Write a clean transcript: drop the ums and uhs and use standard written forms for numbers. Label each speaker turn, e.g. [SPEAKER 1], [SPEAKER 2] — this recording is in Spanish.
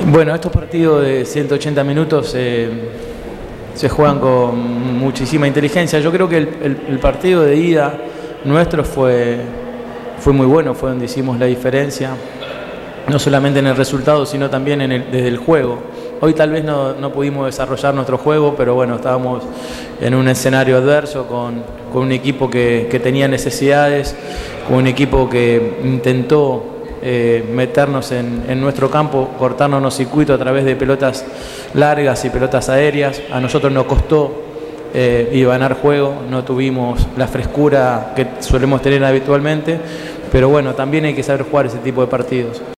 [SPEAKER 1] Bueno, estos partidos de 180 minutos se juegan con muchísima inteligencia. Yo creo que el partido de ida nuestro fue muy bueno, fue donde hicimos la diferencia, no solamente en el resultado, sino también desde el juego. Hoy tal vez no pudimos desarrollar nuestro juego, pero bueno, estábamos en un escenario adverso con un equipo que tenía necesidades, con un equipo que intentó meternos en nuestro campo, cortarnos los circuitos a través de pelotas largas y pelotas aéreas. A nosotros nos costó ganar juego, no tuvimos la frescura que solemos tener habitualmente, pero bueno, también hay que saber jugar ese tipo de partidos.